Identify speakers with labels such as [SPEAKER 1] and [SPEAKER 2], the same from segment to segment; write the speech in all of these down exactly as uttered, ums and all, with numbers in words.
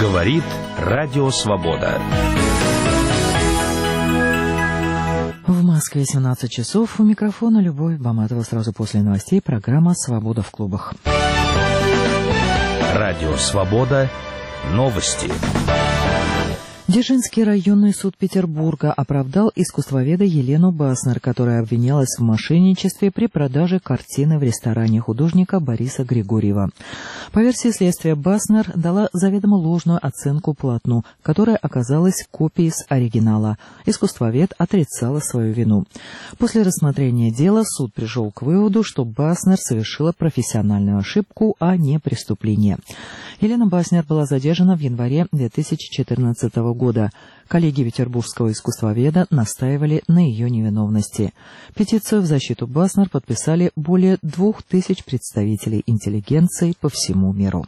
[SPEAKER 1] Говорит Радио Свобода.
[SPEAKER 2] В Москве семнадцать часов. У микрофона Любовь Баматова. Сразу после новостей программа «Свобода в клубах».
[SPEAKER 1] Радио Свобода. Новости.
[SPEAKER 2] Дзержинский районный суд Петербурга оправдал искусствоведа Елену Баснер, которая обвинялась в мошенничестве при продаже картины в ресторане художника Бориса Григорьева. По версии следствия, Баснер дала заведомо ложную оценку полотну, которая оказалась копией с оригинала. Искусствовед отрицала свою вину. После рассмотрения дела суд пришел к выводу, что Баснер совершила профессиональную ошибку, а не преступление. Елена Баснер была задержана в январе две тысячи четырнадцатого года. Коллеги петербургского искусствоведа настаивали на ее невиновности. Петицию в защиту Баснер подписали более двух тысяч представителей интеллигенции по всему миру.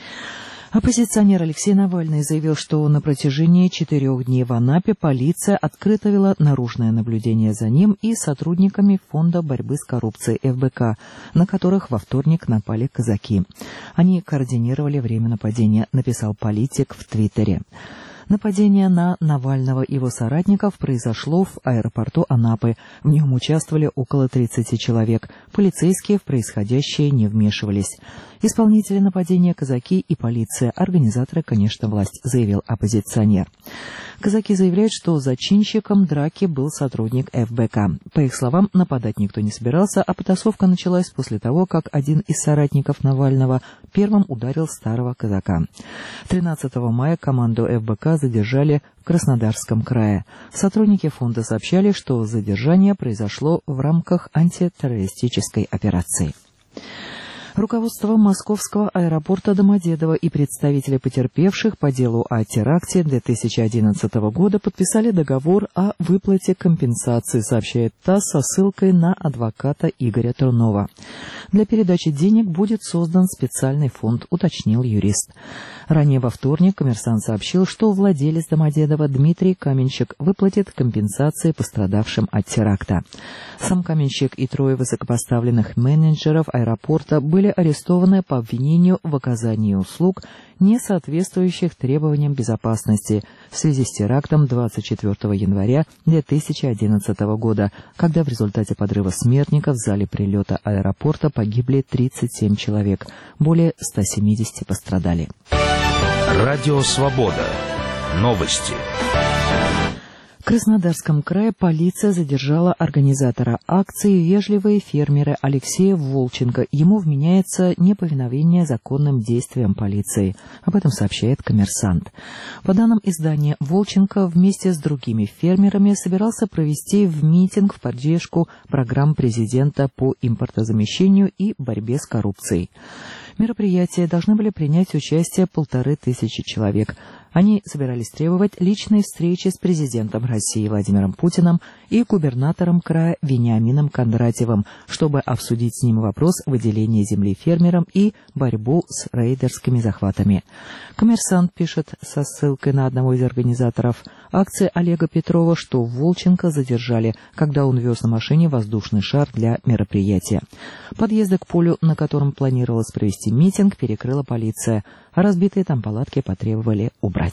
[SPEAKER 2] Оппозиционер Алексей Навальный заявил, что на протяжении четырех дней в Анапе полиция открыто вела наружное наблюдение за ним и сотрудниками Фонда борьбы с коррупцией эф бэ ка, на которых во вторник напали казаки. Они координировали время нападения, написал политик в Твиттере. Нападение на Навального и его соратников произошло в аэропорту Анапы. В нем участвовали около тридцати человек. Полицейские в происходящее не вмешивались. Исполнители нападения — казаки и полиция. Организаторы, конечно, власть, заявил оппозиционер. Казаки заявляют, что зачинщиком драки был сотрудник эф бэ ка. По их словам, нападать никто не собирался, а потасовка началась после того, как один из соратников Навального первым ударил старого казака. тринадцатого мая команду эф бэ ка задержали в Краснодарском крае. Сотрудники фонда сообщали, что задержание произошло в рамках антитеррористической операции. Руководство московского аэропорта Домодедово и представители потерпевших по делу о теракте две тысячи одиннадцатого года подписали договор о выплате компенсации, сообщает ТАСС со ссылкой на адвоката Игоря Трунова. Для передачи денег будет создан специальный фонд, уточнил юрист. Ранее во вторник «Коммерсант» сообщил, что владелец Домодедова Дмитрий Каменщик выплатит компенсации пострадавшим от теракта. Сам Каменщик и трое высокопоставленных менеджеров аэропорта были арестованы по обвинению в оказании услуг, не соответствующих требованиям безопасности, в связи с терактом двадцать четвёртого января две тысячи одиннадцатого года, когда в результате подрыва смертника в зале прилета аэропорта погибли тридцать семь человек, более ста семидесяти пострадали.
[SPEAKER 1] Радио Свобода. Новости.
[SPEAKER 2] В Краснодарском крае полиция задержала организатора акции «Вежливые фермеры» Алексея Волченко. Ему вменяется неповиновение законным действиям полиции. Об этом сообщает «Коммерсант». По данным издания, Волченко вместе с другими фермерами собирался провести в митинг в поддержку программ президента по импортозамещению и борьбе с коррупцией. В мероприятии должны были принять участие полторы тысячи человек. Они собирались требовать личной встречи с президентом России Владимиром Путиным и губернатором края Вениамином Кондратьевым, чтобы обсудить с ним вопрос выделения земли фермерам и борьбу с рейдерскими захватами. «Коммерсант» пишет со ссылкой на одного из организаторов акции Олега Петрова, что Волченко задержали, когда он вез на машине воздушный шар для мероприятия. Подъезды к полю, на котором планировалось провести митинг, перекрыла полиция, а разбитые там палатки потребовали убрать.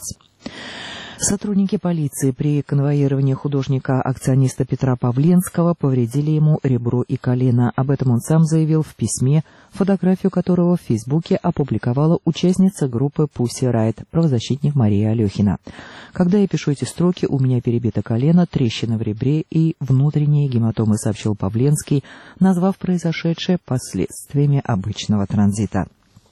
[SPEAKER 2] Сотрудники полиции при конвоировании художника-акциониста Петра Павленского повредили ему ребро и колено. Об этом он сам заявил в письме, фотографию которого в Фейсбуке опубликовала участница группы Pussy Riot, правозащитник Мария Алехина. «Когда я пишу эти строки, у меня перебито колено, трещина в ребре и внутренние гематомы», сообщил Павленский, назвав произошедшее последствиями обычного транзита.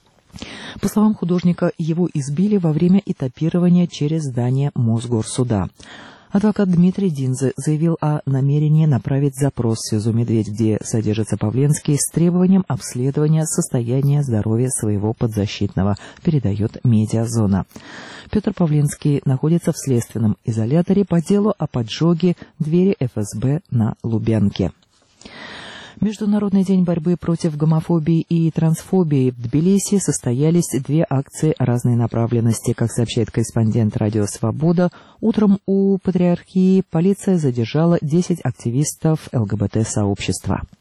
[SPEAKER 2] По словам художника, его избили во время этапирования через здание Мосгорсуда. Адвокат Дмитрий Динзе заявил о намерении направить запрос в СИЗО «Медведь», где содержится Павленский, с требованием обследования состояния здоровья своего подзащитного, передает «Медиазона». Петр Павленский находится в следственном изоляторе по делу о поджоге двери эф эс бэ на Лубянке. Международный день борьбы против гомофобии и трансфобии. В Тбилиси состоялись две акции разной направленности. Как сообщает корреспондент «Радио Свобода», утром у Патриархии полиция задержала десять активистов эл гэ бэ тэ-сообщества.